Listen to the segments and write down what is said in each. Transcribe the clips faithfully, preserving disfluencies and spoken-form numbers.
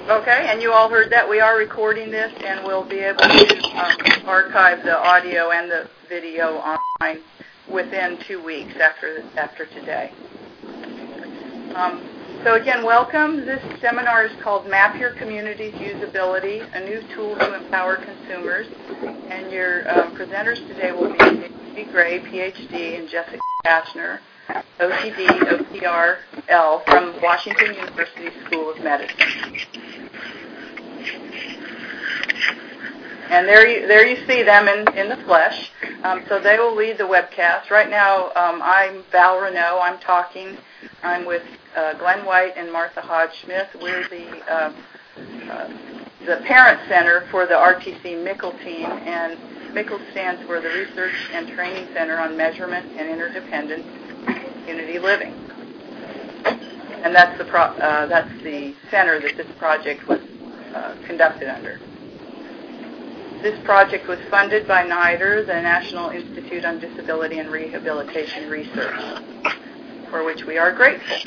Okay, and you all heard that. We are recording this, and we'll be able to um, archive the audio and the video online within two weeks after after today. Um, so again, welcome. This seminar is called Map Your Community's Usability, a new tool to empower consumers. And your um, presenters today will be David Gray, P H D, and Jessica Dashner, O C D, O C R L, from Washington University School of Medicine. And there you, there you see them in, in the flesh. Um, so they will lead the webcast. Right now, um, I'm Val Renault. I'm talking. I'm with uh, Glenn White and Martha Hodge-Smith. We're the uh, uh, the parent center for the R T C Mickle team, and Mickle stands for the Research and Training Center on Measurement and Interdependent Community Living. And that's the pro- uh, that's the center that this project was uh, conducted under. This project was funded by NIDR, the National Institute on Disability and Rehabilitation Research, for which we are grateful.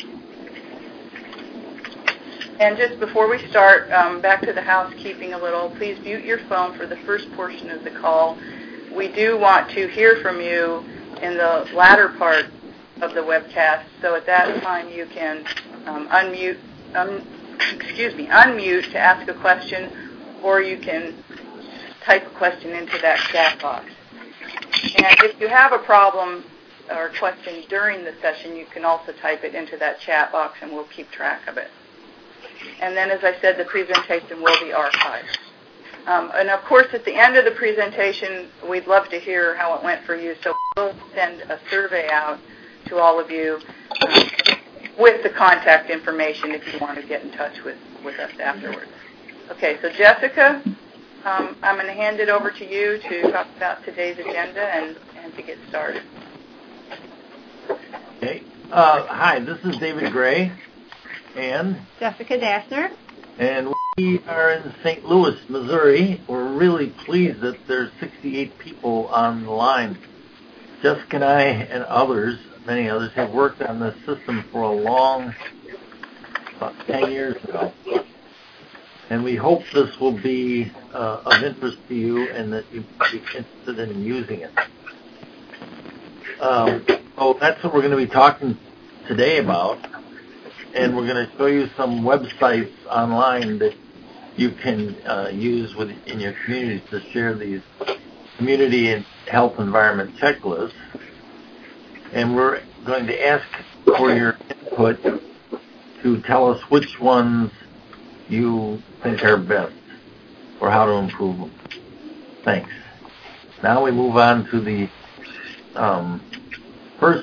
And just before we start, um, back to the housekeeping a little, please mute your phone for the first portion of the call. We do want to hear from you in the latter part of the webcast, so at that time you can um, unmute, um, excuse me, unmute to ask a question, or you can type a question into that chat box. And if you have a problem or question during the session, you can also type it into that chat box, and we'll keep track of it. And then, as I said, the presentation will be archived. Um, and, of course, at the end of the presentation, we'd love to hear how it went for you, so we'll send a survey out to all of you um, with the contact information if you want to get in touch with, with us afterwards. Okay, so Jessica, um, I'm going to hand it over to you to talk about today's agenda and, and to get started. Okay. Uh, hi, this is David Gray and Jessica Dashner. And we are in Saint Louis, Missouri. We're really pleased that there's sixty-eight people on the line. Jessica and I and others, many others, have worked on this system for a long, about ten years ago. And we hope this will be uh, of interest to you and that you'll be interested in using it. Um, so that's what we're going to be talking today about. And we're going to show you some websites online that you can uh, use with, in your communities to share these community and health environment checklists. And we're going to ask for your input to tell us which ones you think are best or how to improve them. Thanks. Now we move on to the um, first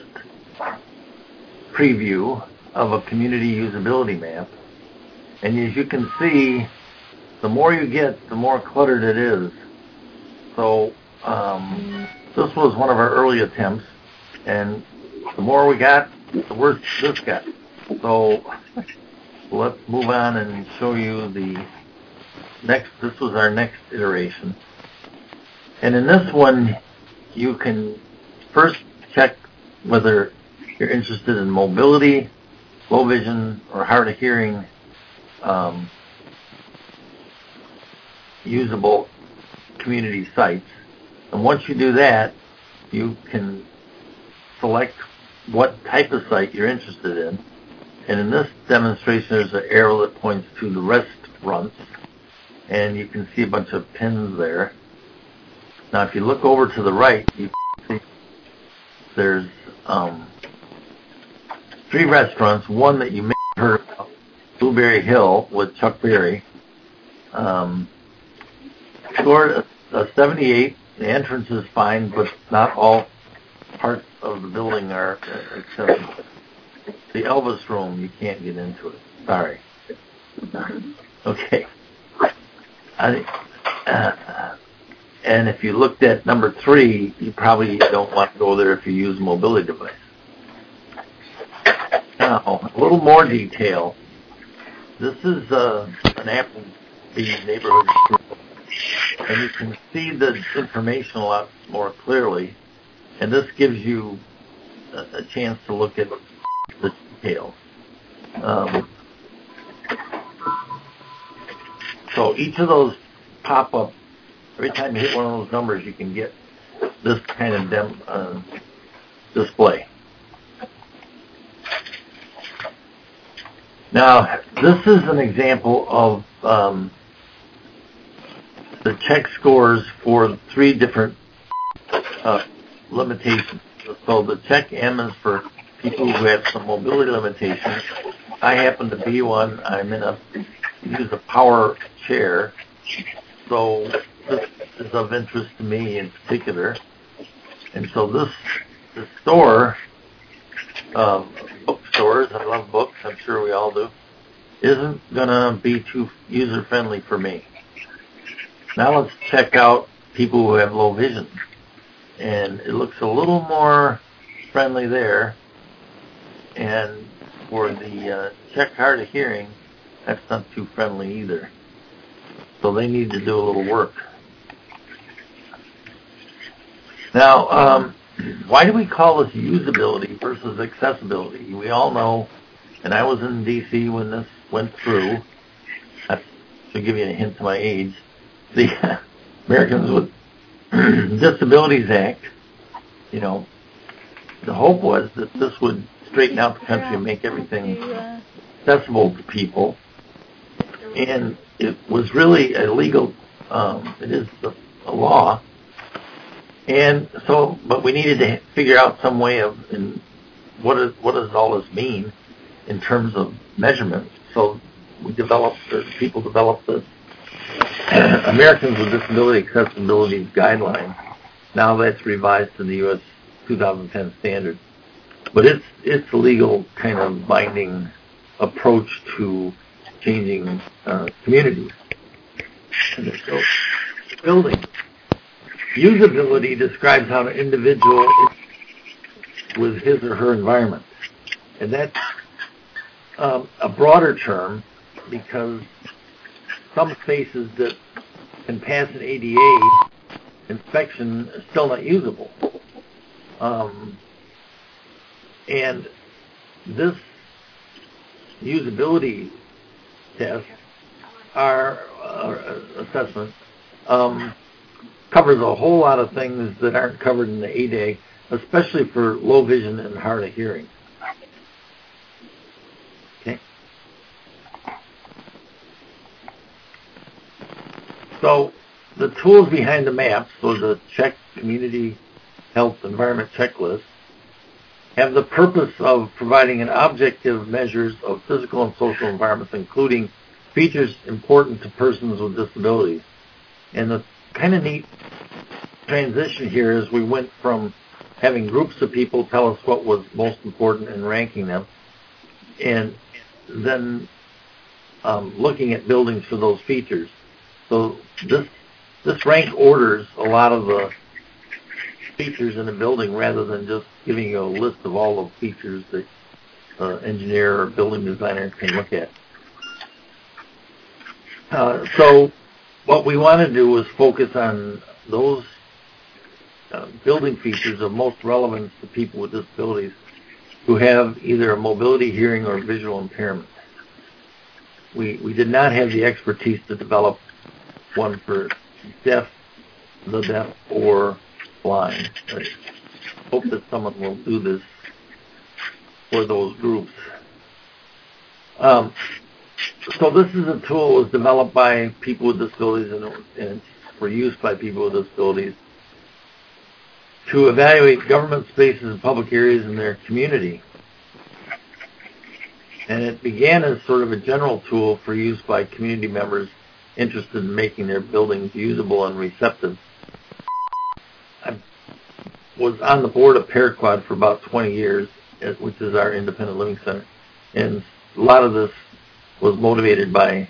preview of a community usability map. And as you can see, the more you get, the more cluttered it is. So um, this was one of our early attempts, and the more we got, the worse this got. So let's move on and show you the next. This was our next iteration. And in this one, you can first check whether you're interested in mobility, low vision, or hard of hearing um, usable community sites. And once you do that, you can select what type of site you're interested in. And in this demonstration, there's an arrow that points to the restaurants, and you can see a bunch of pins there. Now, if you look over to the right, you can see there's um, three restaurants, one that you may have heard about, Blueberry Hill with Chuck Berry. Um, scored a, a seventy-eight. The entrance is fine, but not all parts of the building are accessible. The Elvis Room, you can't get into it. Sorry. Okay. I, uh, and if you looked at number three, you probably don't want to go there if you use a mobility device. Now, a little more detail. This is uh, an Applebee's neighborhood school, and you can see the information a lot more clearly. And this gives you a, a chance to look at the details. Um, So each of those pop up, every time you hit one of those numbers, you can get this kind of dem, uh, display. Now, this is an example of um, the check scores for three different uh, limitations. So the check M is for people who have some mobility limitations. I happen to be one. I'm in a use a power chair, so this is of interest to me in particular. And so this, this store, um, bookstores, I love books, I'm sure we all do, isn't going to be too user-friendly for me. Now let's check out people who have low vision. And it looks a little more friendly there. And for the uh, check hard of hearing, that's not too friendly either. So they need to do a little work. Now, um, why do we call this usability versus accessibility? We all know, and I was in D C when this went through, that should give you a hint to my age, the Americans with Disabilities Act, you know, the hope was that this would straighten out the country and make everything accessible to people. And it was really a legal, um, it is a, a law. And so, but we needed to figure out some way of, in, what is, what does all this mean in terms of measurement? So we developed, or people developed this Americans with Disability Accessibility Guidelines. Now that's revised to the U S two thousand ten standard. But it's, it's a legal kind of binding approach to changing uh, communities. And so, building. Usability describes how an individual is with his or her environment. And that's um, a broader term because some spaces that can pass an A D A inspection are still not usable. Um, and this usability test, our uh, assessment, um, covers a whole lot of things that aren't covered in the A D A, especially for low vision and hard of hearing. Okay. So the tools behind the maps, so the check community health environment checklist, have the purpose of providing an objective measures of physical and social environments, including features important to persons with disabilities. And the kind of neat transition here is we went from having groups of people tell us what was most important and ranking them, and then um, looking at buildings for those features. So this this rank orders a lot of the features in a building rather than just giving you a list of all the features that an uh, engineer or building designer can look at. Uh, so what we want to do is focus on those uh, building features of most relevance to people with disabilities who have either a mobility, hearing, or visual impairment. We we did not have the expertise to develop one for deaf, the deaf, or blind. I hope that someone will do this for those groups. Um, so this is a tool that was developed by people with disabilities and, and it's for use by people with disabilities to evaluate government spaces and public areas in their community. And it began as sort of a general tool for use by community members interested in making their buildings usable and receptive. I was on the board of Paraquad for about twenty years, which is our independent living center. And a lot of this was motivated by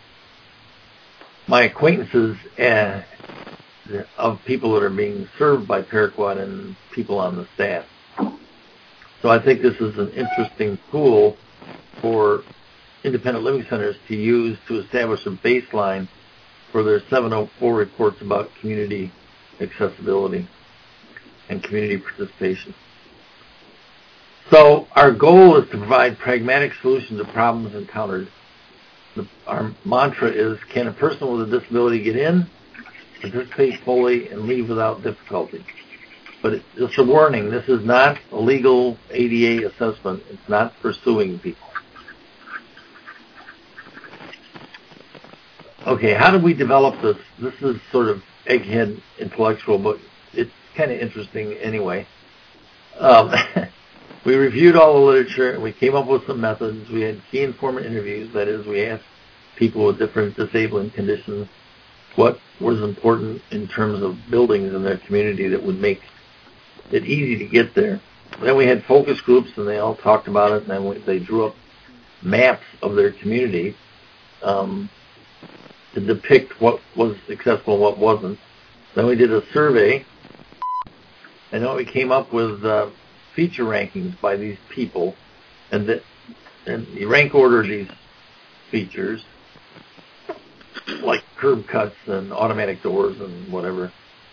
my acquaintances uh, of people that are being served by Paraquad and people on the staff. So I think this is an interesting tool for independent living centers to use to establish a baseline for their seven oh four reports about community accessibility and community participation. So our goal is to provide pragmatic solutions to problems encountered the, our mantra is, can a person with a disability get in, participate fully, and leave without difficulty? But it, it's a warning. This is not a legal A D A assessment. It's not pursuing people. Okay, how did we develop this? This is sort of egghead intellectual, but it's kind of interesting anyway. Um, we reviewed all the literature, and we came up with some methods. We had key informant interviews. That is, we asked people with different disabling conditions what was important in terms of buildings in their community that would make it easy to get there. Then we had focus groups, and they all talked about it, and then we, they drew up maps of their community um, to depict what was accessible and what wasn't. Then we did a survey, and then we came up with uh, feature rankings by these people, and, that, and you rank order these features, like curb cuts and automatic doors and whatever.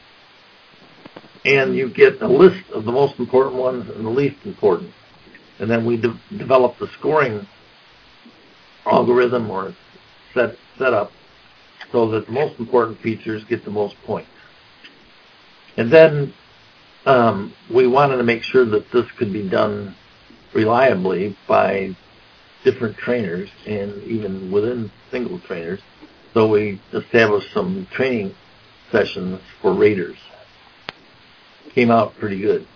And you get a list of the most important ones and the least important. And then we de- developed the scoring algorithm or set setup so that the most important features get the most points. And then um, we wanted to make sure that this could be done reliably by different trainers and even within single trainers. So we established some training sessions for raters. Came out pretty good.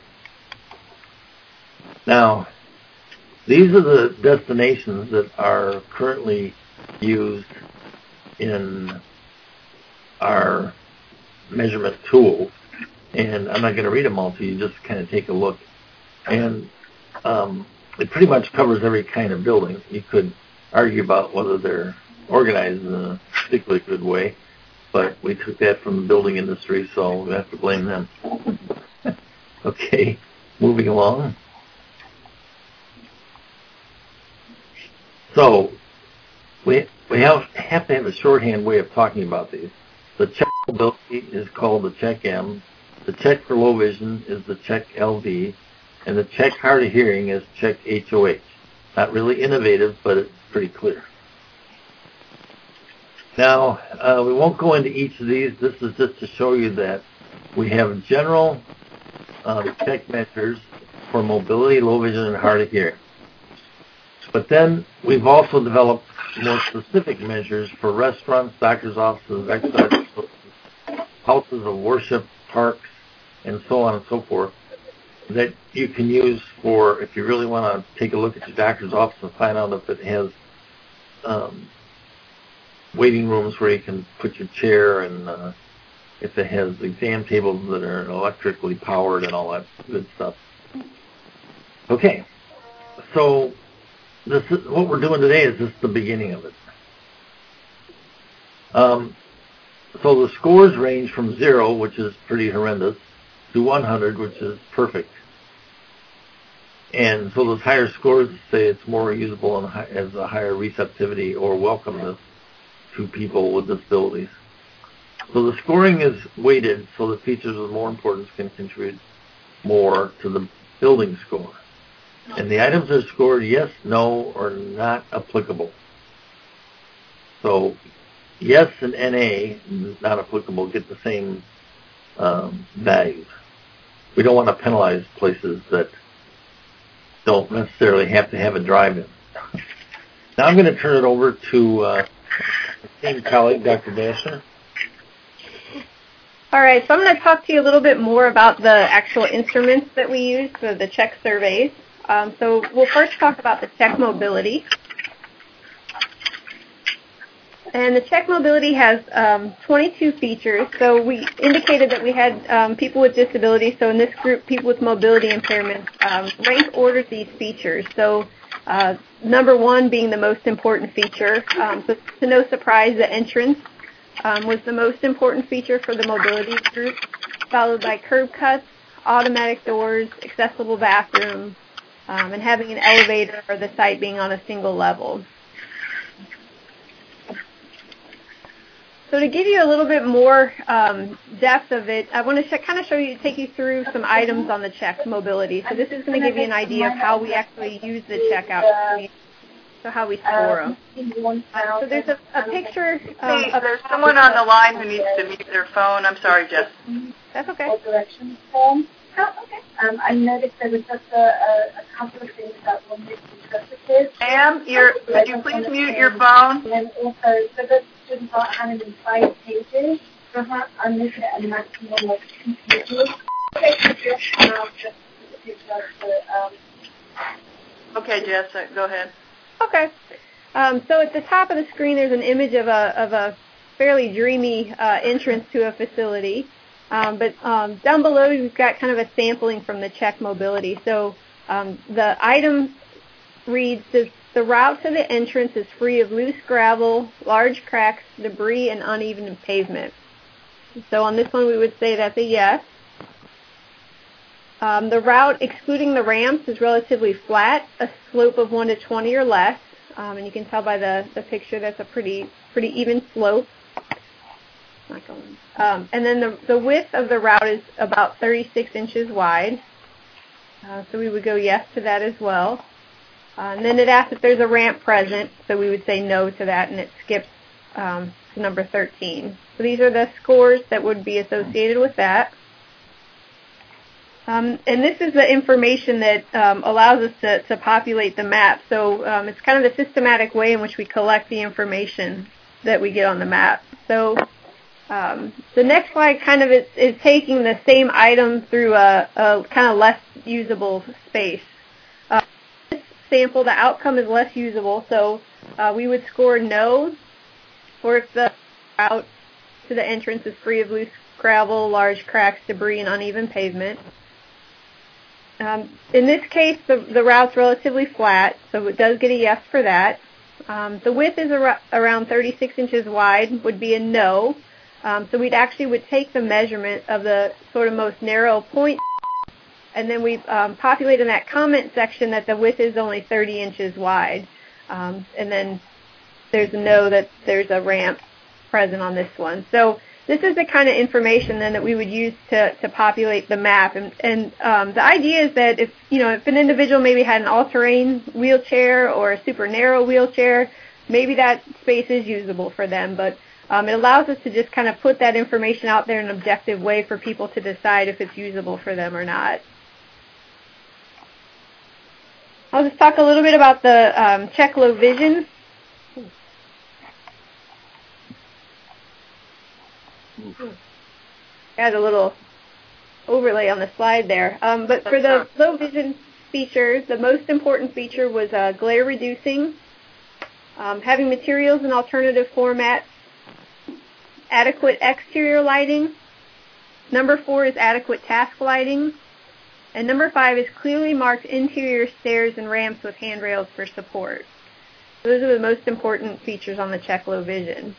Now, these are the destinations that are currently used in our measurement tool. And I'm not going to read them all to you, just kind of take a look. And um, it pretty much covers every kind of building. You could argue about whether they're organized in a particularly good way, but we took that from the building industry, so we have to blame them. Okay, moving along. So we we have have to have a shorthand way of talking about these. The check mobility is called the check M. The check for low vision is the check L V, and the check hard of hearing is check H O H. Not really innovative, but it's pretty clear. Now, uh, we won't go into each of these. This is just to show you that we have general uh, check measures for mobility, low vision, and hard of hearing. But then we've also developed more specific measures for restaurants, doctor's offices, exercise facilities, houses of worship, parks, and so on and so forth, that you can use for if you really want to take a look at your doctor's office and find out if it has um, waiting rooms where you can put your chair, and uh, if it has exam tables that are electrically powered and all that good stuff. Okay, so this is, what we're doing today is just the beginning of it. Um, so the scores range from zero, which is pretty horrendous, to one hundred, which is perfect. And so those higher scores say it's more usable and has a higher receptivity or welcomeness to people with disabilities. So the scoring is weighted so the features of more importance can contribute more to the building score. And the items are scored yes, no, or not applicable. So yes and N A, not applicable, get the same um, values. We don't want to penalize places that don't necessarily have to have a drive-in. Now I'm going to turn it over to uh, esteemed colleague, Doctor Dashner. All right, so I'm going to talk to you a little bit more about the actual instruments that we use for the check surveys. Um, so we'll first talk about the check mobility. And the check mobility has um, twenty-two features. So we indicated that we had um, people with disabilities. So in this group, people with mobility impairments, um, rank ordered these features. So uh, number one being the most important feature. Um, so to no surprise, the entrance um, was the most important feature for the mobility group, followed by curb cuts, automatic doors, accessible bathrooms, um, and having an elevator or the site being on a single level. So to give you a little bit more um, depth of it, I want to sh- kind of show you, take you through some items on the check mobility. So this is going to give you an idea of how we actually use the checkout. So how we score them. Uh, so there's a, a picture. Um, hey, there's someone on the line who needs to mute their phone. I'm sorry, Jess. That's okay. Directions form. Oh, okay. Um, I noticed there was just a, a, a couple of things that were misinterpreted. Ma'am, you're, could you please mute your phone? And then also, so the students are handed in five pages. Perhaps I'm looking at a maximum of two pages. Okay, so just, um, just the picture to, um, Okay, Jess, uh, go ahead. Okay. Um, so at the top of the screen, there's an image of a of a fairly dreamy uh, entrance to a facility. Um, but um, down below, we've got kind of a sampling from the check mobility. So um, the item reads, the, the route to the entrance is free of loose gravel, large cracks, debris, and uneven pavement. So on this one, we would say that's a yes. Um, the route, excluding the ramps, is relatively flat, a slope of one to twenty or less. Um, and you can tell by the, the picture that's a pretty pretty even slope. Not going. Um, and then the, the width of the route is about thirty-six inches wide. Uh, so we would go yes to that as well. Uh, and then it asks if there's a ramp present, so we would say no to that, and it skips um, to number thirteen. So these are the scores that would be associated with that. Um, and this is the information that um, allows us to, to populate the map. So um, it's kind of the systematic way in which we collect the information that we get on the map. So um, the next slide kind of is, is taking the same item through a, a kind of less usable space. Uh, this sample, the outcome is less usable, so uh, we would score no, or if the route to the entrance is free of loose gravel, large cracks, debris, and uneven pavement. Um, in this case, the, the route's relatively flat, so it does get a yes for that. Um, the width is ar- around thirty-six inches wide, would be a no. Um, so we'd actually would take the measurement of the sort of most narrow point, and then we um, populate in that comment section that the width is only thirty inches wide. Um, and then there's a no that there's a ramp present on this one. So this is the kind of information then that we would use to, to populate the map. And, and um, the idea is that if, you know, if an individual maybe had an all-terrain wheelchair or a super narrow wheelchair, maybe that space is usable for them. But um, it allows us to just kind of put that information out there in an objective way for people to decide if it's usable for them or not. I'll just talk a little bit about the um, check low vision. Got a little overlay on the slide there. Um, but for the low vision features, the most important feature was uh, glare reducing, um, having materials in alternative formats, adequate exterior lighting. Number four is adequate task lighting. And number five is clearly marked interior stairs and ramps with handrails for support. Those are the most important features on the check low vision.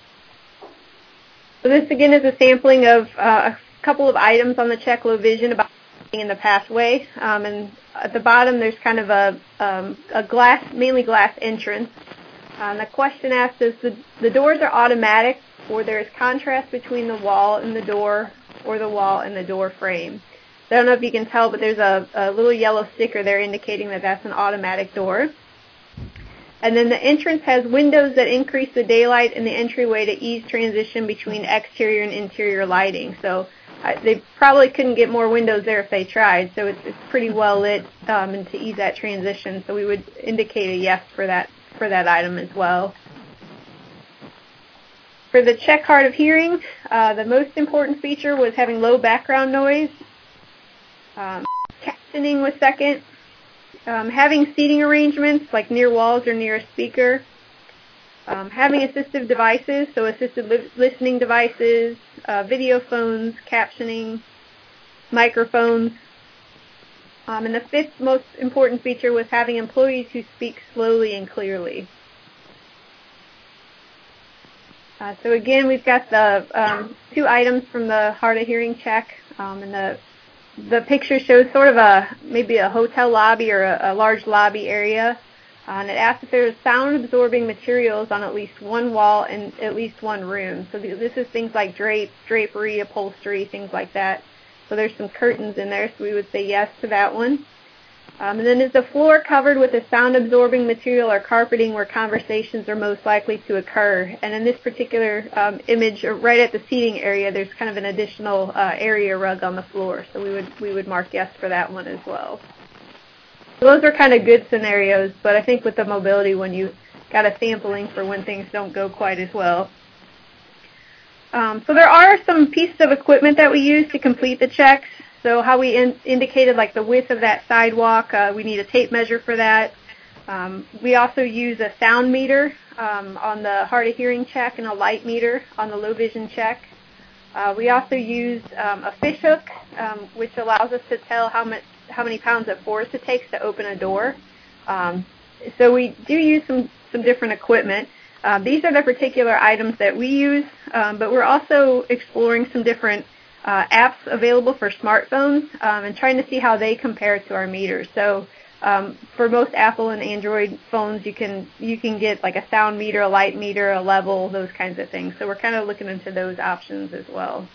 So this again is a sampling of uh, a couple of items on the check low vision about in the pathway. Um, and at the bottom there's kind of a, um, a glass, mainly glass entrance. Um, the question asks is the, the doors are automatic, or there is contrast between the wall and the door, or the wall and the door frame. So I don't know if you can tell, but there's a, a little yellow sticker there indicating that that's an automatic door. And then the entrance has windows that increase the daylight in the entryway to ease transition between exterior and interior lighting. So uh, they probably couldn't get more windows there if they tried. So it's, it's pretty well lit um, and to ease that transition. So we would indicate a yes for that for that item as well. For the check hard of hearing, uh, the most important feature was having low background noise. Um, captioning was second. Um, having seating arrangements like near walls or near a speaker. Um, having assistive devices, so assisted li- listening devices, uh, video phones, captioning, microphones. Um, and the fifth most important feature was having employees who speak slowly and clearly. Uh, so again, we've got the um, two items from the hard of hearing check, um, and the The picture shows sort of a maybe a hotel lobby or a, a large lobby area, uh, and it asks if there's sound-absorbing materials on at least one wall and at least one room. So th- this is things like drape, drapery, upholstery, things like that. So there's some curtains in there, so we would say yes to that one. Um, and then is the floor covered with a sound-absorbing material or carpeting where conversations are most likely to occur? And in this particular um, image, right at the seating area, there's kind of an additional uh, area rug on the floor. So we would we would mark yes for that one as well. So those are kind of good scenarios, but I think with the mobility one, you got a sampling for when things don't go quite as well. Um, so there are some pieces of equipment that we use to complete the checks. So how we in, indicated like the width of that sidewalk, uh, we need a tape measure for that. Um, we also use a sound meter um, on the hard of hearing check and a light meter on the low vision check. Uh, we also use um, a fish hook, um, which allows us to tell how much, how many pounds of force it takes to open a door. Um, so we do use some, some different equipment. Uh, these are the particular items that we use, um, but we're also exploring some different Uh, apps available for smartphones um, and trying to see how they compare to our meters. So um, for most Apple and Android phones, you can you can get like a sound meter, a light meter, a level, those kinds of things. So we're kind of looking into those options as well.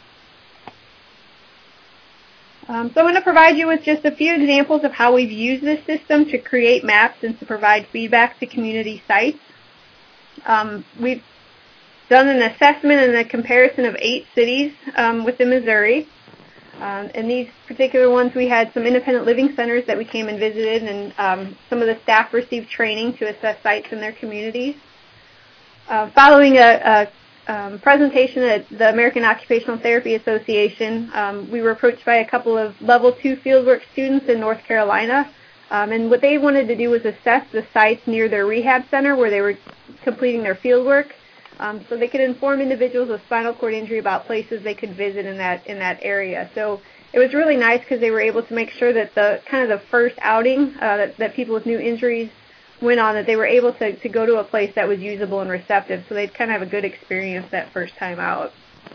Um, so I'm going to provide you with just a few examples of how we've used this system to create maps and to provide feedback to community sites. Um, we've done an assessment and a comparison of eight cities um, within Missouri. Um, and these particular ones, we had some independent living centers that we came and visited, and um, some of the staff received training to assess sites in their communities. Uh, following a, a um, presentation at the American Occupational Therapy Association, um, we were approached by a couple of level two fieldwork students in North Carolina. Um, and what they wanted to do was assess the sites near their rehab center where they were completing their fieldwork. Um, so they could inform individuals with spinal cord injury about places they could visit in that in that area. So it was really nice because they were able to make sure that the kind of the first outing uh, that, that people with new injuries went on, that they were able to, to go to a place that was usable and receptive. So they'd kind of have a good experience that first time out.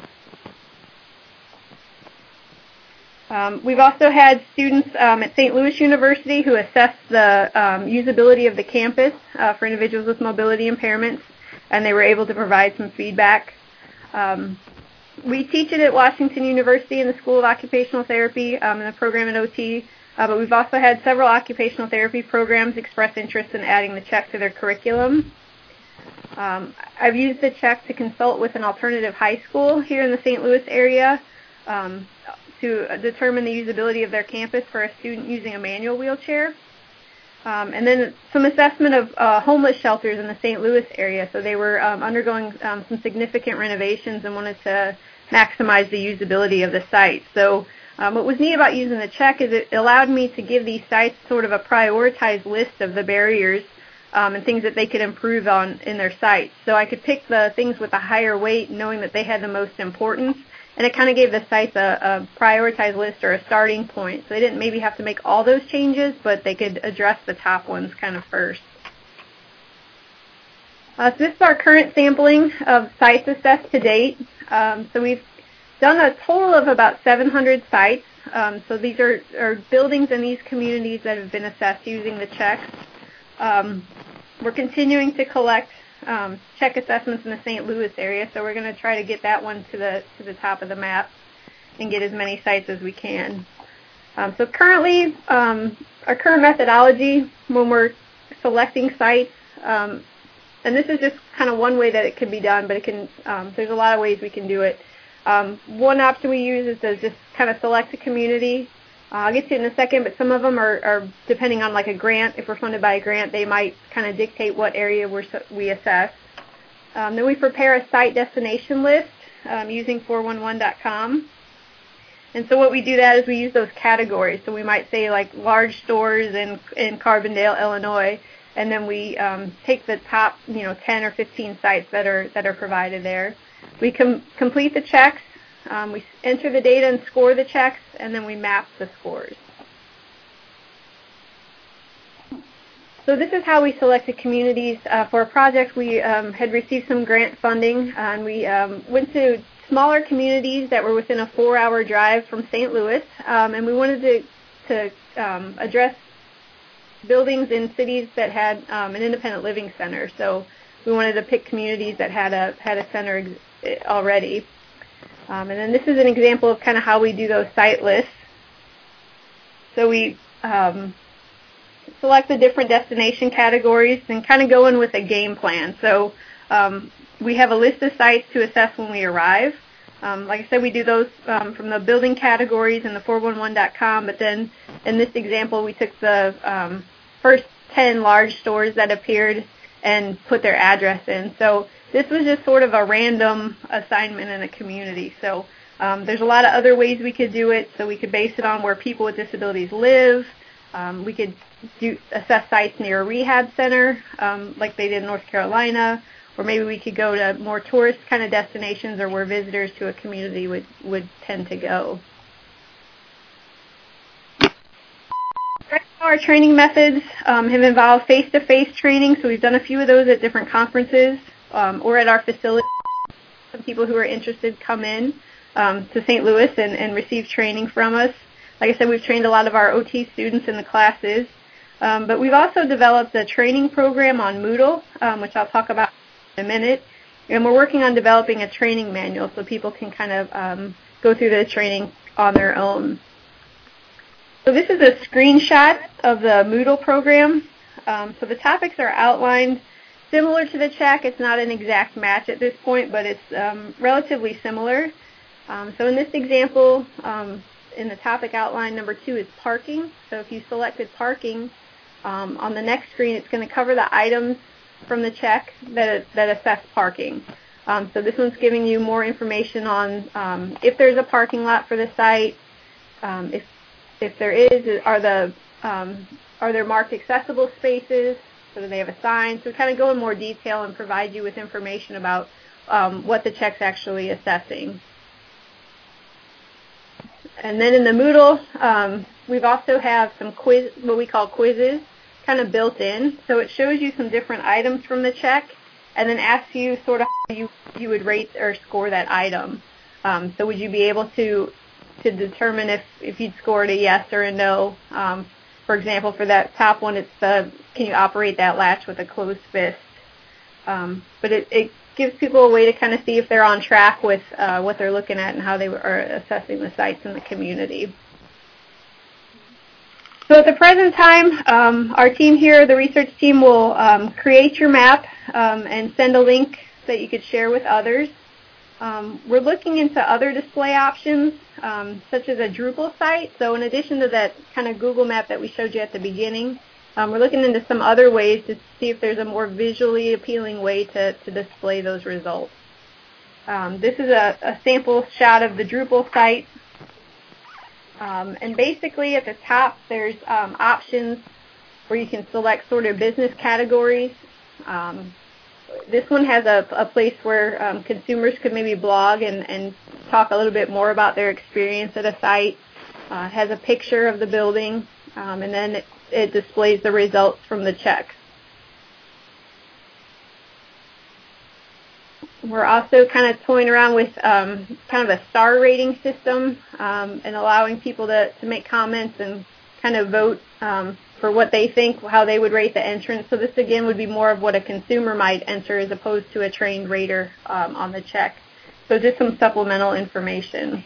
Um, we've also had students um, at Saint Louis University who assessed the um, usability of the campus uh, for individuals with mobility impairments, and they were able to provide some feedback. Um, we teach it at Washington University in the School of Occupational Therapy um, in the program in O T, uh, but we've also had several occupational therapy programs express interest in adding the check to their curriculum. Um, I've used the check to consult with an alternative high school here in the Saint Louis area um, to determine the usability of their campus for a student using a manual wheelchair. Um, and then some assessment of uh, homeless shelters in the Saint Louis area. So they were um, undergoing um, some significant renovations and wanted to maximize the usability of the site. So um, what was neat about using the check is it allowed me to give these sites sort of a prioritized list of the barriers um, and things that they could improve on in their sites. So I could pick the things with a higher weight, knowing that they had the most importance. And it kind of gave the sites a, a prioritized list or a starting point. So they didn't maybe have to make all those changes, but they could address the top ones kind of first. Uh, so this is our current sampling of sites assessed to date. Um, so we've done a total of about seven hundred sites. Um, so these are, are buildings in these communities that have been assessed using the checks. Um, we're continuing to collect Um, check assessments in the Saint Louis area, so we're going to try to get that one to the to the top of the map and get as many sites as we can. Um, so currently, um, our current methodology when we're selecting sites, um, and this is just kind of one way that it can be done, but it can. Um, there's a lot of ways we can do it. Um, one option we use is to just kind of select a community. Uh, I'll get to it in a second, but some of them are, are depending on like a grant. If we're funded by a grant, they might kind of dictate what area we're, we assess. Um, then we prepare a site destination list um, using four one one dot com. And so what we do that is we use those categories. So we might say like large stores in, in Carbondale, Illinois, and then we um, take the top, you know, ten or fifteen sites that are that are provided there. We com- complete the checks. Um, we enter the data and score the checks, and then we map the scores. So this is how we selected communities. Uh, for a project, we um, had received some grant funding, and we um, went to smaller communities that were within a four-hour drive from Saint Louis, um, and we wanted to, to um, address buildings in cities that had um, an independent living center. So we wanted to pick communities that had a had a center ex- already. Um, and then this is an example of kind of how we do those site lists. So we um, select the different destination categories and kind of go in with a game plan. So um, we have a list of sites to assess when we arrive. Um, like I said, we do those um, from the building categories in the four one one dot com, but then in this example, we took the um, first ten large stores that appeared and put their address in. So this was just sort of a random assignment in a community. So um, there's a lot of other ways we could do it. So we could base it on where people with disabilities live. Um, we could do assess sites near a rehab center, um, like they did in North Carolina. Or maybe we could go to more tourist kind of destinations or where visitors to a community would, would tend to go. Right now our training methods um, have involved face-to-face training, so we've done a few of those at different conferences um, or at our facility. Some people who are interested come in um, to Saint Louis and, and receive training from us. Like I said, we've trained a lot of our O T students in the classes, um, but we've also developed a training program on Moodle, um, which I'll talk about in a minute, and we're working on developing a training manual so people can kind of um, go through the training on their own. So this is a screenshot of the Moodle program. Um, so the topics are outlined similar to the check. It's not an exact match at this point, but it's um, relatively similar. Um, so in this example, um, in the topic outline, number two is parking. So if you selected parking, um, on the next screen it's going to cover the items from the check that, that assess parking. Um, so this one's giving you more information on um, if there's a parking lot for the site, um, if if there is, are the um, are there marked accessible spaces, so do they have a sign? So we kind of go in more detail and provide you with information about um, what the check's actually assessing. And then in the Moodle, um, we've also have some quiz, what we call quizzes, kind of built in. So it shows you some different items from the check and then asks you sort of how you, you would rate or score that item. Um, so would you be able to to determine if, if you'd scored a yes or a no? Um, for example, for that top one, it's the, can you operate that latch with a closed fist? Um, but it, it gives people a way to kind of see if they're on track with uh, what they're looking at and how they are assessing the sites in the community. So at the present time, um, our team here, the research team, will um, create your map um, and send a link that you could share with others. Um, we're looking into other display options, um, such as a Drupal site. So in addition to that kind of Google map that we showed you at the beginning, um, we're looking into some other ways to see if there's a more visually appealing way to, to display those results. Um, this is a, a sample shot of the Drupal site. Um, and basically at the top there's um, options where you can select sort of business categories. Um, this one has a, a place where um, consumers could maybe blog and, and talk a little bit more about their experience at a site. Uh, it has a picture of the building, um, and then it, it displays the results from the checks. We're also kind of toying around with um, kind of a star rating system um, and allowing people to, to make comments and kind of vote um, for what they think, how they would rate the entrance. So this, again, would be more of what a consumer might enter as opposed to a trained rater um, on the check. So just some supplemental information.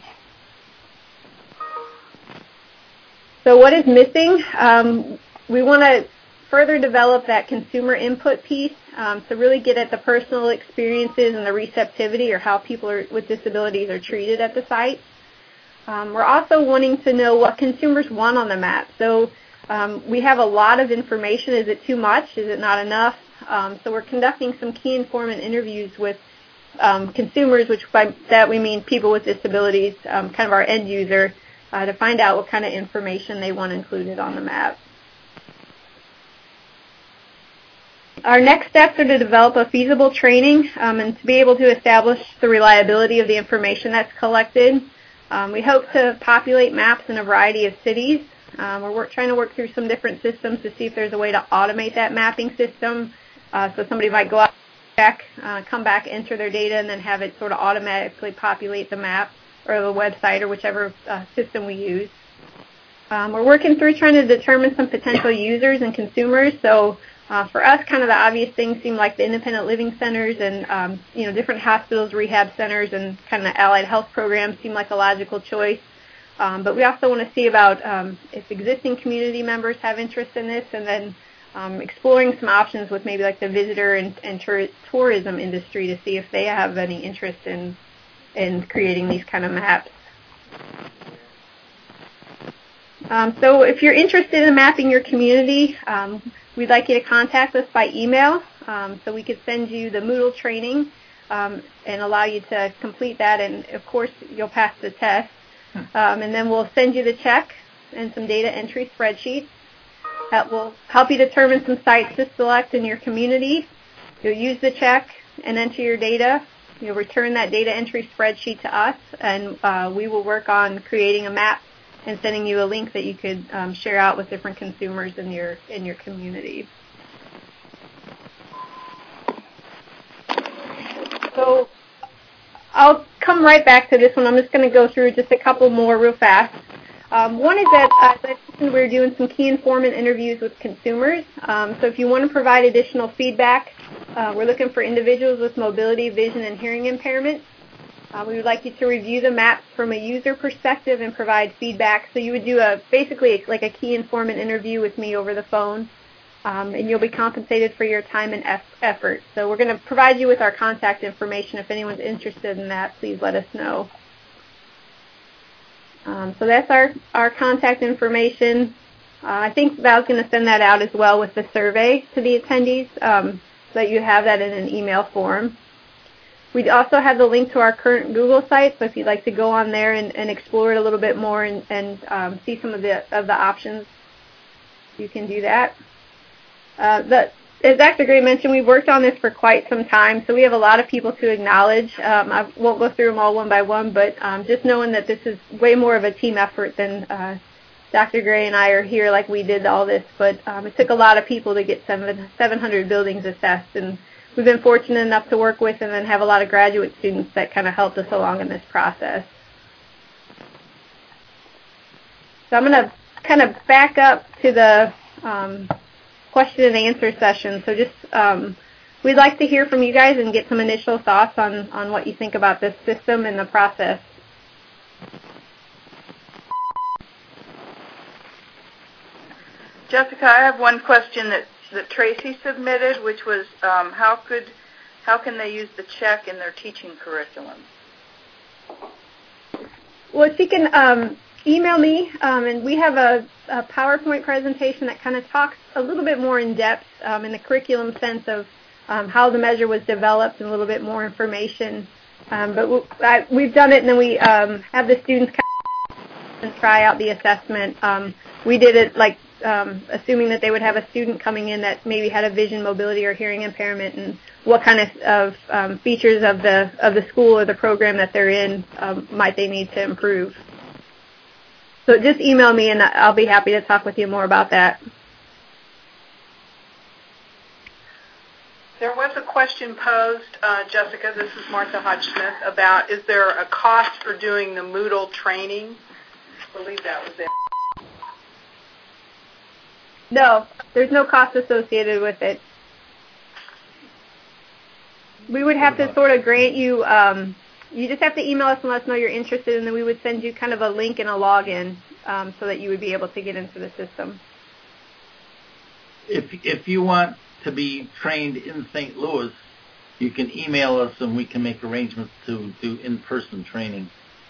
So what is missing? Um, we want to further develop that consumer input piece um, to really get at the personal experiences and the receptivity or how people are, with disabilities are treated at the site. Um, we're also wanting to know what consumers want on the map. So um, we have a lot of information. Is it too much? Is it not enough? Um, so we're conducting some key informant interviews with um, consumers, which by that we mean people with disabilities, um, kind of our end user, uh, to find out what kind of information they want included on the map. Our next steps are to develop a feasible training um, and to be able to establish the reliability of the information that's collected. Um, we hope to populate maps in a variety of cities. Um, we're work, trying to work through some different systems to see if there's a way to automate that mapping system. Uh, so somebody might go out, check, uh, come back, enter their data, and then have it sort of automatically populate the map or the website or whichever uh, system we use. Um, we're working through trying to determine some potential users and consumers. So uh, for us, kind of the obvious things seem like the independent living centers and um, you know different hospitals, rehab centers, and kind of allied health programs seem like a logical choice. Um, but we also want to see about um, if existing community members have interest in this, and then um, exploring some options with maybe like the visitor and, and tur- tourism industry to see if they have any interest in in creating these kind of maps. Um, so if you're interested in mapping your community, um, we'd like you to contact us by email um, so we could send you the Moodle training um, and allow you to complete that, and of course you'll pass the test. Um, and then we'll send you the check and some data entry spreadsheets that will help you determine some sites to select in your community. You'll use the check and enter your data. You'll return that data entry spreadsheet to us, and uh, we will work on creating a map and sending you a link that you could um, share out with different consumers in your in your community. So I'll come right back to this one. I'm just going to go through just a couple more real fast. Um, one is that, uh, as I mentioned, we're doing some key informant interviews with consumers. Um, so if you want to provide additional feedback, uh, we're looking for individuals with mobility, vision, and hearing impairments. Uh, we would like you to review the maps from a user perspective and provide feedback. So you would do a basically like a key informant interview with me over the phone, um, and you'll be compensated for your time and eff- effort. So we're going to provide you with our contact information. If anyone's interested in that, please let us know. Um, so that's our, our contact information. Uh, I think Val's going to send that out as well with the survey to the attendees um, so that you have that in an email form. We also have the link to our current Google site, so if you'd like to go on there and, and explore it a little bit more and, and um, see some of the of the options, you can do that. Uh, the, as Doctor Gray mentioned, we've worked on this for quite some time, so we have a lot of people to acknowledge. Um, I won't go through them all one by one, but um, just knowing that this is way more of a team effort than uh, Doctor Gray and I are here like we did all this, but um, it took a lot of people to get seven, seven hundred buildings assessed, and we've been fortunate enough to work with and then have a lot of graduate students that kind of helped us along in this process. So I'm going to kind of back up to the um, question and answer session. So just um, we'd like to hear from you guys and get some initial thoughts on, on what you think about this system and the process. Jessica, I have one question that, that Tracy submitted, which was um, how could how can they use the check in their teaching curriculum? Well, she can um, email me, um, and we have a, a PowerPoint presentation that kind of talks a little bit more in depth um, in the curriculum sense of um, how the measure was developed and a little bit more information. Um, but we, I, we've done it, and then we um, have the students come and try out the assessment. Um, we did it like um, assuming that they would have a student coming in that maybe had a vision, mobility, or hearing impairment, and what kind of, of um, features of the of the school or the program that they're in um, might they need to improve. So just email me, and I'll be happy to talk with you more about that. There was a question posed, uh, Jessica, this is Martha Hodge-Smith, about is there a cost for doing the Moodle training? I believe that was it. No, there's no cost associated with it. We would have to sort of grant you, um, you just have to email us and let us know you're interested, and then we would send you kind of a link and a login um, so that you would be able to get into the system. If if you want to be trained in Saint Louis, you can email us and we can make arrangements to do in-person training.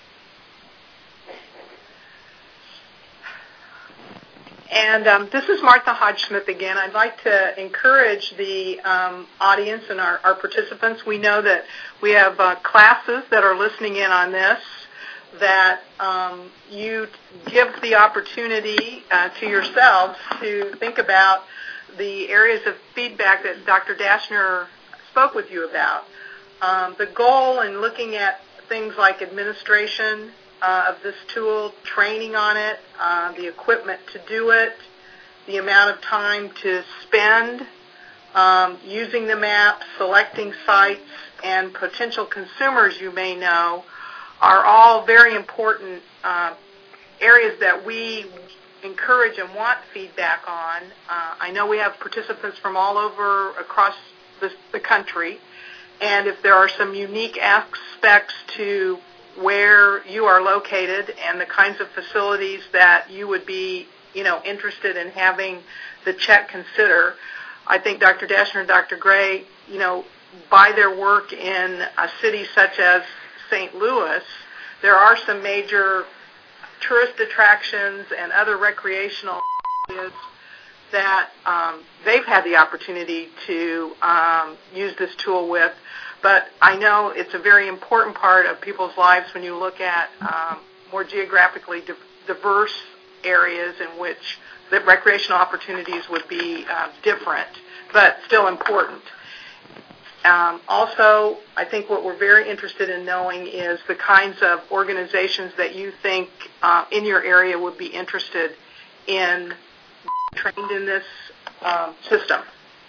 And um, this is Martha Hodge-Smith again. I'd like to encourage the um, audience and our, our participants. We know that we have uh, classes that are listening in on this, that um, you give the opportunity uh, to yourselves to think about the areas of feedback that Doctor Dashner spoke with you about. Um, the goal in looking at things like administration Uh, of this tool, training on it, uh, the equipment to do it, the amount of time to spend um, using the map, selecting sites, and potential consumers you may know are all very important uh, areas that we encourage and want feedback on. Uh, I know we have participants from all over across the, the country, and if there are some unique aspects to where you are located and the kinds of facilities that you would be, you know, interested in having the check consider. I think Doctor Dashner and Doctor Gray, you know, by their work in a city such as Saint Louis, there are some major tourist attractions and other recreational areas that um, they've had the opportunity to um, use this tool with. But I know it's a very important part of people's lives when you look at um, more geographically di- diverse areas in which the recreational opportunities would be uh, different, but still important. Um, also, I think what we're very interested in knowing is the kinds of organizations that you think uh, in your area would be interested in trained in this um, system.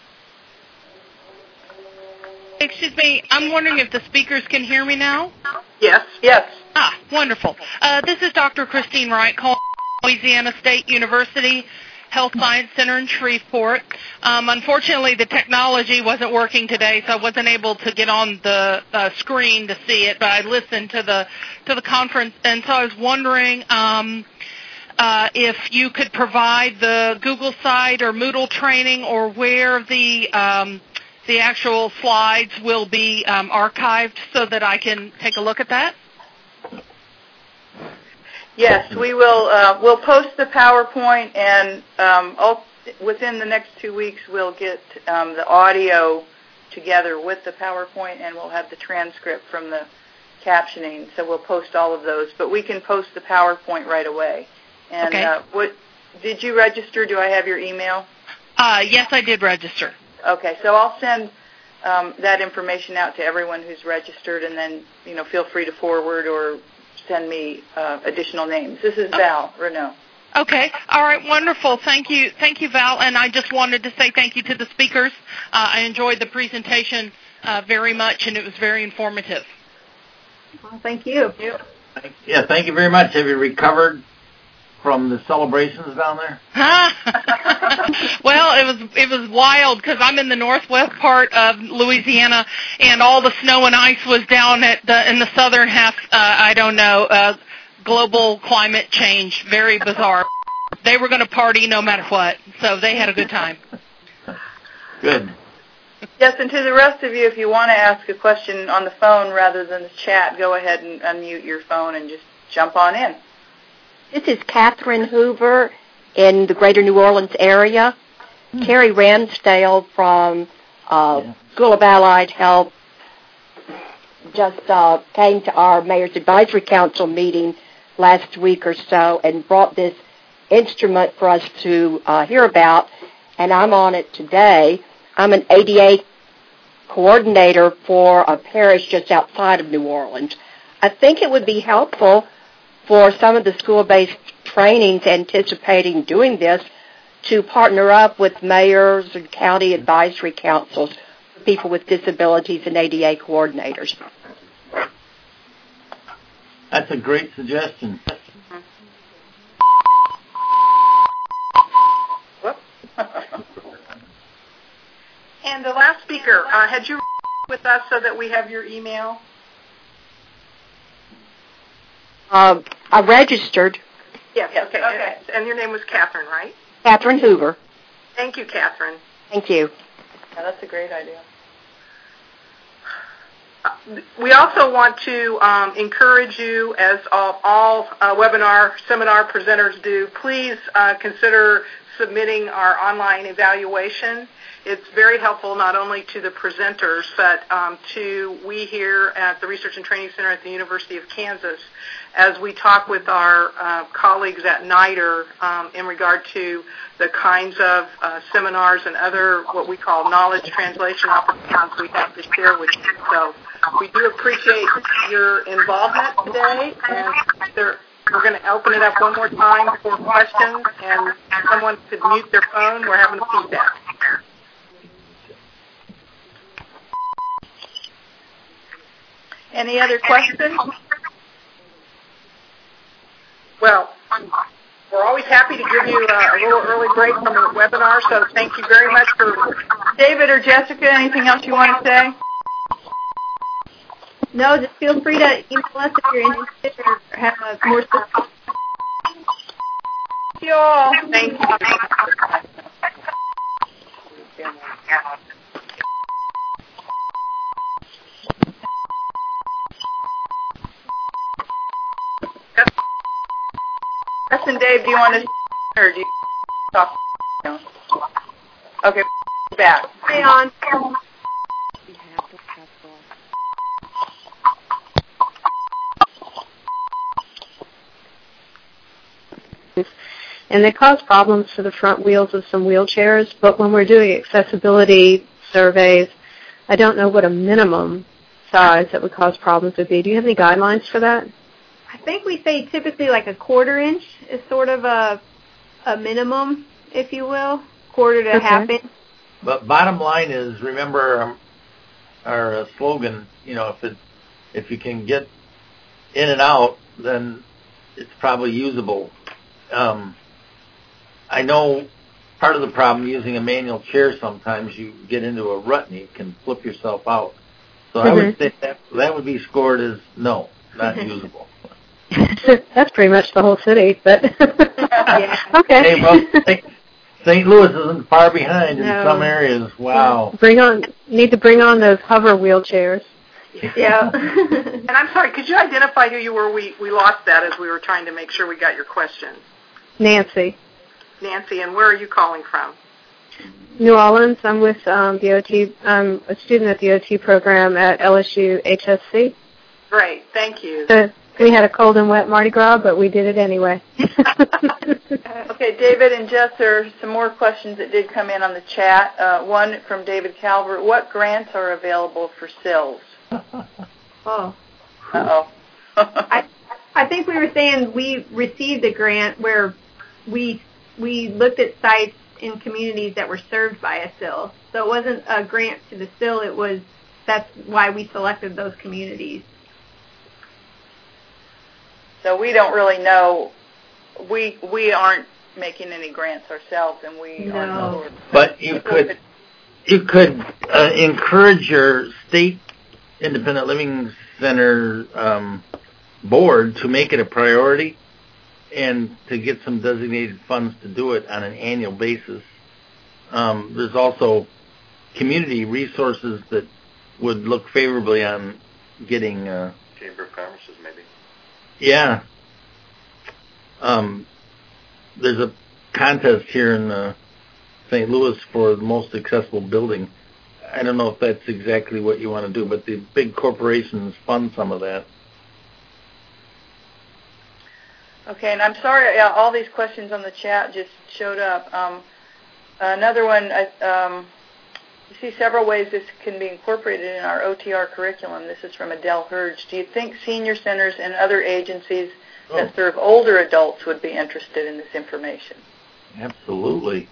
Excuse me, I'm wondering if the speakers can hear me now? Yes. Yes. Ah, wonderful. Uh, this is Doctor Christine Wright, calling Louisiana State University Health Science Center in Shreveport. Um, unfortunately, the technology wasn't working today, so I wasn't able to get on the uh, screen to see it, but I listened to the to the conference, and so I was wondering um, uh, if you could provide the Google site or Moodle training, or where the um, the actual slides will be um, archived so that I can take a look at that. Yes, we will. Uh, we'll post the PowerPoint, and um, all, within the next two weeks, we'll get um, the audio together with the PowerPoint, and we'll have the transcript from the captioning. So we'll post all of those. But we can post the PowerPoint right away. And okay. uh, what did you register? Do I have your email? Uh, yes, I did register. Okay, so I'll send um, that information out to everyone who's registered, and then you know feel free to forward or send me uh, additional names. This is Val Renault. Okay. All right. Wonderful. Thank you. Thank you, Val. And I just wanted to say thank you to the speakers. Uh, I enjoyed the presentation uh, very much, and it was very informative. Well, thank you. Yeah, thank you very much. Have you recovered from the celebrations down there? Well, it was it was wild because I'm in the northwest part of Louisiana, and all the snow and ice was down at the in the southern half. Uh, I don't know. Uh, global climate change, very bizarre. They were going to party no matter what, so they had a good time. Good. Yes, and to the rest of you, if you want to ask a question on the phone rather than the chat, go ahead and unmute your phone and just jump on in. This is Catherine Hoover in the greater New Orleans area. Mm-hmm. Carrie Ransdale from uh, yeah. School of Allied Health just uh, came to our Mayor's Advisory Council meeting last week or so and brought this instrument for us to uh, hear about, and I'm on it today. I'm an A D A coordinator for a parish just outside of New Orleans. I think it would be helpful for some of the school-based trainings anticipating doing this to partner up with mayors and county advisory councils for people with disabilities and A D A coordinators. That's a great suggestion. And the last speaker, uh, had you with us so that we have your email? Uh, I registered. Yes, okay. okay. And your name was Catherine, right? Catherine Hoover. Thank you, Catherine. Thank you. Yeah, that's a great idea. Uh, we also want to um, encourage you, as all, all uh, webinar, seminar presenters do, please uh, consider submitting our online evaluation. It's very helpful not only to the presenters, but um, to we here at the Research and Training Center at the University of Kansas as we talk with our uh, colleagues at NIDER um, in regard to the kinds of uh, seminars and other what we call knowledge translation opportunities we have to share with you. So we do appreciate your involvement today, and there, we're going to open it up one more time for questions, and if someone could mute their phone. We're having feedback. Any other questions? Well, we're always happy to give you a, a little early break from the webinar, so thank you very much for... David or Jessica, anything else you want to say? No, just feel free to email us if you're interested or have a more specific. Thank you all. Thank you. Justin, Dave, do you want to or do you talk? Okay, back. Stay on. And they cause problems for the front wheels of some wheelchairs, but when we're doing accessibility surveys, I don't know what a minimum size that would cause problems would be. Do you have any guidelines for that? I think we say typically like a quarter inch is sort of a a minimum, if you will, quarter to Okay. half inch. But bottom line is, remember our, our uh, slogan. You know, if it if you can get in and out, then it's probably usable. Um, I know part of the problem using a manual chair, sometimes you get into a rut and you can flip yourself out. So mm-hmm. I would say that that would be scored as no, not usable. That's pretty much the whole city, but yeah. Okay. Hey, well, Saint Louis isn't far behind in No. some areas. Wow. Bring on, need to bring on those hover wheelchairs. Yeah. And I'm sorry, could you identify who you were? We, we lost that as we were trying to make sure we got your question. Nancy. Nancy, and where are you calling from? New Orleans. I'm with um, the O T. I'm a student at the O T program at L S U H S C. Great, thank you. So we had a cold and wet Mardi Gras, but we did it anyway. Okay, David and Jess, there are some more questions that did come in on the chat. Uh, one from David Calvert. What grants are available for S I Ls? Oh. Uh-oh. I I think we were saying we received a grant where we we looked at sites in communities that were served by a S I L. So it wasn't a grant to the S I L. It was that's why we selected those communities. So we don't really know. We we aren't making any grants ourselves, and we No. aren't. But you could you could uh, encourage your state independent living center um, board to make it a priority and to get some designated funds to do it on an annual basis. Um, there's also community resources that would look favorably on getting uh, Chamber of Commerce's maybe. Yeah. Um, there's a contest here in uh, Saint Louis for the most accessible building. I don't know if that's exactly what you want to do, but the big corporations fund some of that. Okay, and I'm sorry, uh, all these questions on the chat just showed up. Um, another one, uh, um, you see several ways this can be incorporated in our O T R curriculum. This is from Adele Hurge. Do you think senior centers and other agencies oh. that serve older adults would be interested in this information? Absolutely.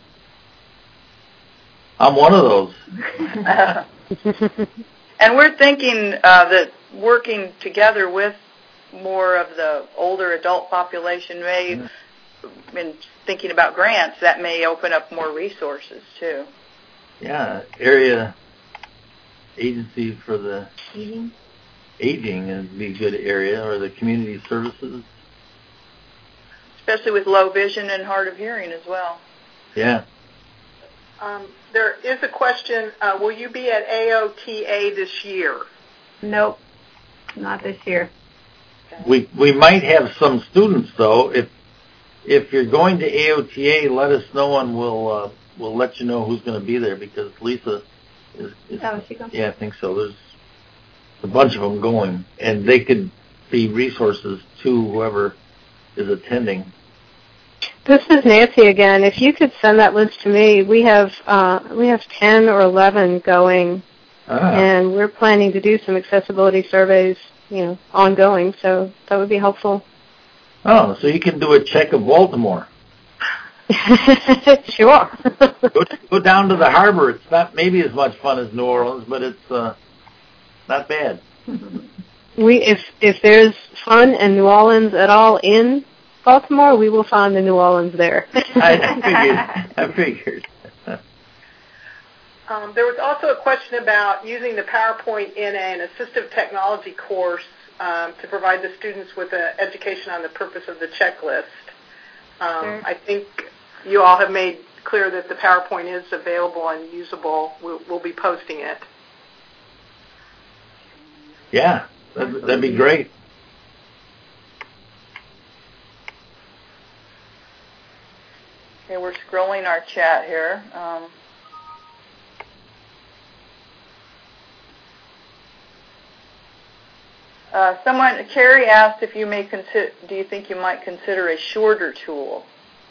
I'm one of those. uh, and we're thinking uh, that working together with more of the older adult population may, mm-hmm. in thinking about grants, that may open up more resources too. Yeah, area agency for the aging, aging would be a good area, or the community services. Especially with low vision and hard of hearing as well. Yeah. Um, there is a question, uh, will you be at A O T A this year? Nope, not this year. We we might have some students though. If if you're going to A O T A, let us know and we'll uh, we'll let you know who's going to be there, because Lisa is. is oh, she going? Yeah, I think so. There's a bunch of them going, and they could be resources to whoever is attending. This is Nancy again. If you could send that list to me, we have uh, we have ten or eleven going, ah. and we're planning to do some accessibility surveys, you know, ongoing. So that would be helpful. Oh, so you can do a check of Baltimore. Sure. go, go down to the harbor. It's not maybe as much fun as New Orleans, but it's uh, not bad. We if if there's fun in New Orleans at all in Baltimore, we will find the New Orleans there. I figured. I figured. Um, there was also a question about using the PowerPoint in an assistive technology course um, to provide the students with an education on the purpose of the checklist. Um, sure. I think you all have made clear that the PowerPoint is available and usable. We'll, we'll be posting it. Yeah, that'd, that'd be great. Okay, we're scrolling our chat here. Um, uh, someone, Carrie asked if you may consider, do you think you might consider a shorter tool?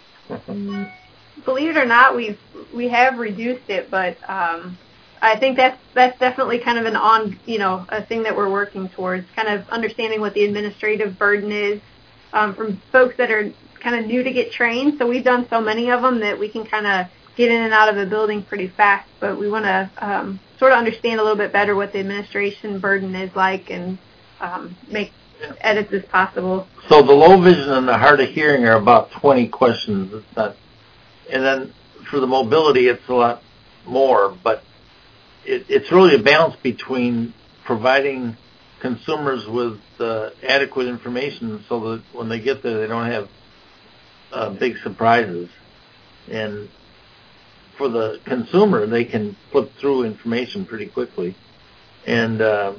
Believe it or not, we we have reduced it, but um, I think that's that's definitely kind of an on, you know, a thing that we're working towards, kind of understanding what the administrative burden is um, from folks that are kind of new to get trained. So we've done so many of them that we can kind of get in and out of a building pretty fast, but we want to um, sort of understand a little bit better what the administration burden is like and um, make edits as possible. So the low vision and the hard of hearing are about twenty questions. It's not, and then for the mobility, it's a lot more, but it, it's really a balance between providing consumers with uh, adequate information so that when they get there, they don't have uh, big surprises. And for the consumer, they can flip through information pretty quickly. And uh,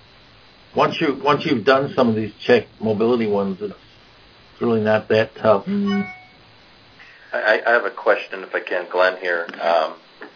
once you once you've done some of these check mobility ones, it's really not that tough. Mm-hmm. I, I have a question, if I can, Glenn here. Um,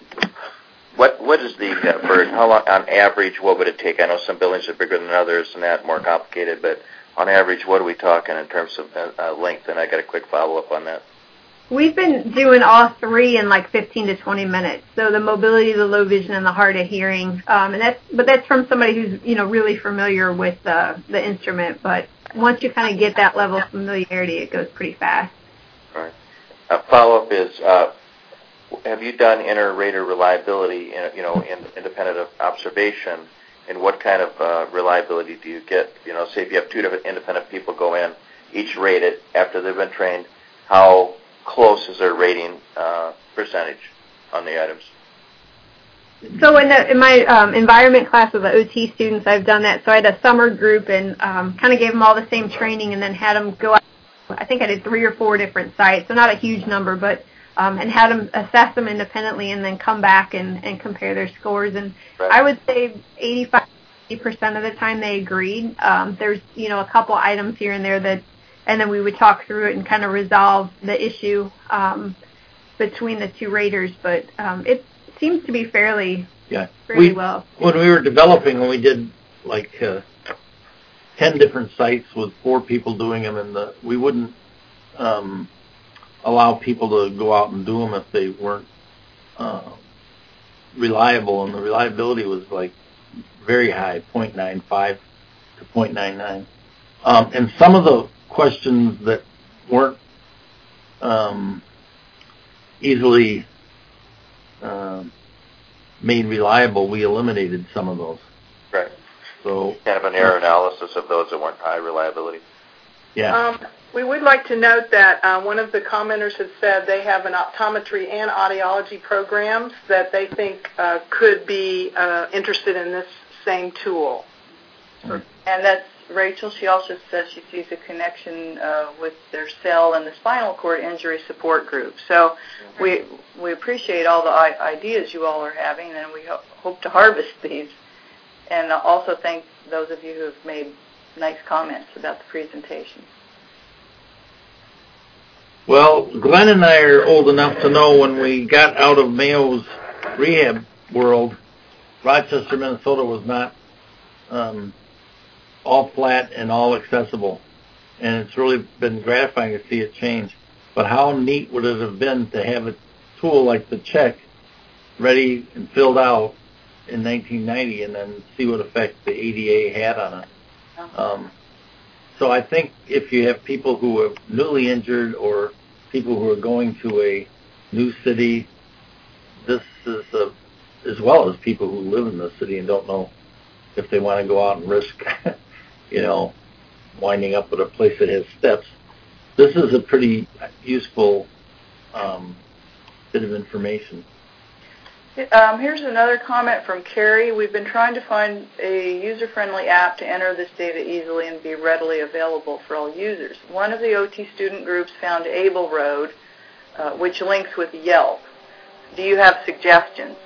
what what is the uh, for how long on average? What would it take? I know some buildings are bigger than others and that more complicated, but on average, what are we talking in terms of uh, length? And I got a quick follow up on that. We've been doing all three in like fifteen to twenty minutes. So the mobility, the low vision, and the hard of hearing. Um, and that's but that's from somebody who's you know really familiar with uh, the instrument. But once you kind of get that level of familiarity, it goes pretty fast. Right. A follow-up is, uh, have you done inter-rater reliability, in, you know, in independent observation, and what kind of uh, reliability do you get? You know, say if you have two different independent people go in, each rate it after they've been trained, how close is their rating uh, percentage on the items? So in, the, in my um, environment class with the O T students, I've done that. So I had a summer group and um, kind of gave them all the same training and then had them go out. I think I did three or four different sites, so not a huge number, but um, and had them assess them independently and then come back and, and compare their scores. And right. I would say eighty-five percent of the time they agreed. Um, there's, you know, a couple items here and there that, and then we would talk through it and kind of resolve the issue um, between the two raters. But um, it seems to be fairly, yeah. fairly we, well. When we were developing, when we did like uh, ten different sites with four people doing them, and the, we wouldn't um, allow people to go out and do them if they weren't uh, reliable, and the reliability was like very high, zero point nine five to zero point nine nine. Um, and some of the questions that weren't um, easily uh, made reliable, we eliminated some of those. Right. So kind of an error analysis of those that weren't high reliability. Yeah. Um, we would like to note that uh, one of the commenters had said they have an optometry and audiology programs that they think uh, could be uh, interested in this same tool. And that's Rachel. She also says she sees a connection uh, with their cell and the spinal cord injury support group. So mm-hmm. we we appreciate all the I- ideas you all are having, and we ho- hope to harvest these. And also thank those of you who have made nice comments about the presentation. Well, Glenn and I are old enough to know when we got out of Mayo's rehab world, Rochester, Minnesota was not um, all flat and all accessible. And it's really been gratifying to see it change. But how neat would it have been to have a tool like the check ready and filled out in nineteen ninety and then see what effect the A D A had on it. Um, so I think if you have people who are newly injured or people who are going to a new city, this is a, as well as people who live in the city and don't know if they want to go out and risk, you know, winding up at a place that has steps. This is a pretty useful um, bit of information. Um, here's another comment from Carrie. We've been trying to find a user-friendly app to enter this data easily and be readily available for all users. One of the O T student groups found Able Road, uh, which links with Yelp. Do you have suggestions?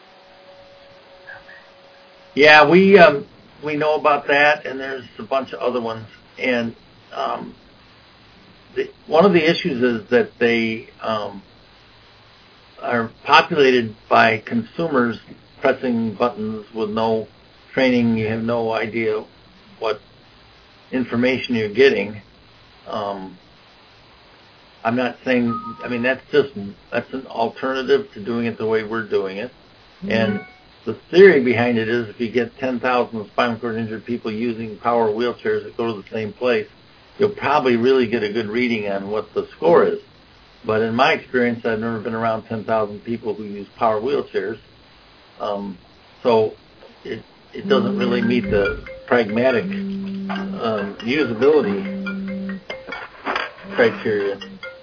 Yeah, we um, we know about that, and there's a bunch of other ones. And um, the, one of the issues is that they um, are populated by consumers pressing buttons with no training. You have no idea what information you're getting. Um, I'm not saying, I mean, that's just, that's an alternative to doing it the way we're doing it. Mm-hmm. And the theory behind it is if you get ten thousand spinal cord injured people using power wheelchairs that go to the same place, you'll probably really get a good reading on what the score is. But in my experience, I've never been around ten thousand people who use power wheelchairs. Um, so it, it doesn't really meet the pragmatic um, usability criteria.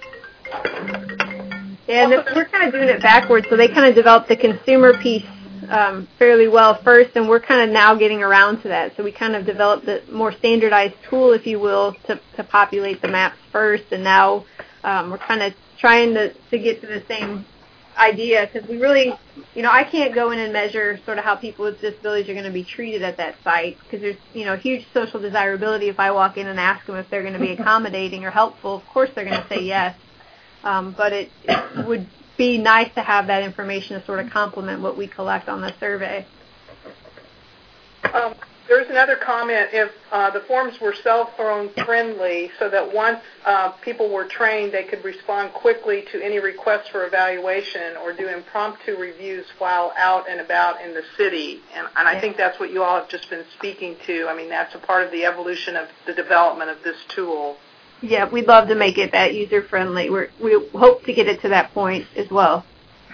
Yeah, and we're kind of doing it backwards. So they kind of developed the consumer piece um, fairly well first, and we're kind of now getting around to that. So we kind of developed the more standardized tool, if you will, to, to populate the maps first, and now um, we're kind of trying to, to get to the same idea, because we really, you know, I can't go in and measure sort of how people with disabilities are going to be treated at that site, because there's, you know, huge social desirability. If I walk in and ask them if they're going to be accommodating or helpful, of course they're going to say yes. Um, but it, it would be nice to have that information to sort of complement what we collect on the survey. Um, there's another comment. If uh, the forms were cell phone friendly, so that once uh, people were trained, they could respond quickly to any requests for evaluation or do impromptu reviews while out and about in the city. And, and I think that's what you all have just been speaking to. I mean, that's a part of the evolution of the development of this tool. Yeah, we'd love to make it that user-friendly. We're, we hope to get it to that point as well.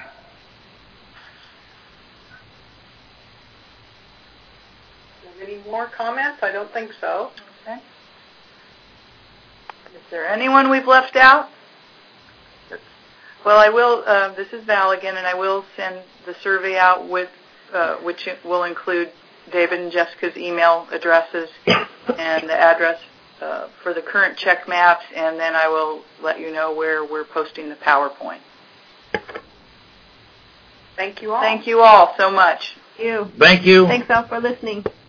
Any more comments? I don't think so. Okay. Is there anyone we've left out? Well, I will, uh, this is Val again, and I will send the survey out with, uh, which will include David and Jessica's email addresses and the address Uh, for the current check maps, and then I will let you know where we're posting the PowerPoint. Thank you all. Thank you all so much. Thank you. Thank you. Thanks all for listening.